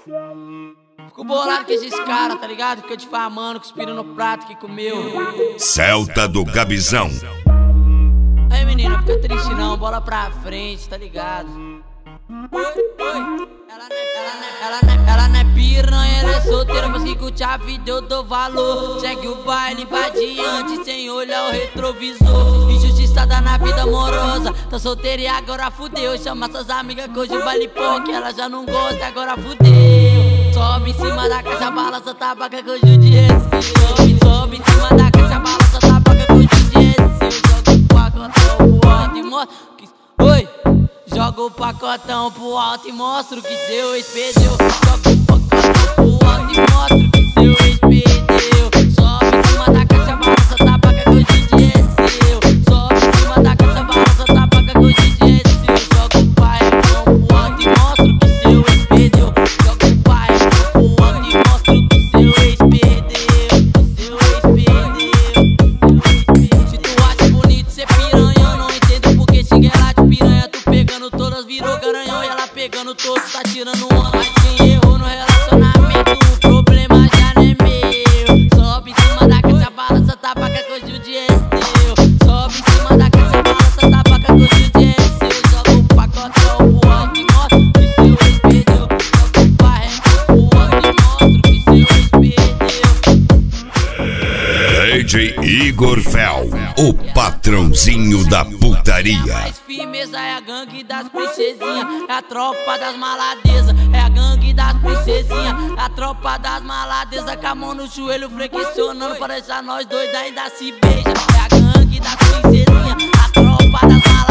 Fico bolado com esses caras, tá ligado? Fica difamando, cuspindo no prato que comeu. Celta do Gabizão. Aí menina, não fica triste não, bola pra frente, tá ligado? Oi. Ela não é piranha, ela é solteira, mas que curte a vida eu dou valor. Segue o baile, vai adiante, sem olhar o retrovisor. Injustiçada na vida amorosa, tá solteira e agora fudeu. Chama suas amigas que hoje o baile pouco, ela já não gosta, agora fudeu. Sobe em cima da caixa, balança tabaca que hoje o dia é seu. Sobe em cima da caixa, balança tabaca que hoje o dia é seu. Joga o pacotão pro alto e mostra que... Oi! Joga o pacotão pro alto e mostra o que seu ex perdeu. Joga o pacotão pro alto e mostra o que seu ex perdeu. Sobe em cima da caixa, balança tabaca que hoje o dia é seu. Sobe em cima da caixa, balança tabaca que hoje o dia é seu. Joga o pacotão pro alto e mostra o que seu ex perdeu. Joga o pacotão pro alto e mostra o que seu ex perdeu. Seu ex perdeu. Se tu acha bonito ser piranha, eu não entendo porque xinga ela de piranha. Pegando todas, virou garanhão e ela pegando todos, tá tirando uma. Mas quem errou no relacionamento, o problema já não é meu. Sobe em cima da caixa, balança tabaca que hoje o dia é seu. Sobe em cima da caixa, balança tabaca que hoje o dia é seu. Joga o pacotão pro alto e mostra o que seu ex perdeu. Joga o barreco pro alto e mostra o que seu ex perdeu. DJ Igor Fel, o patrãozinho da putaria. A mais firmeza é a gangue das princesinhas, é a tropa das maladezas. É a gangue das princesinhas, é a tropa das maladezas. Com a mão no joelho flexionando, parece a nós dois ainda se beija. É a gangue das princesinhas, a tropa das maladezas.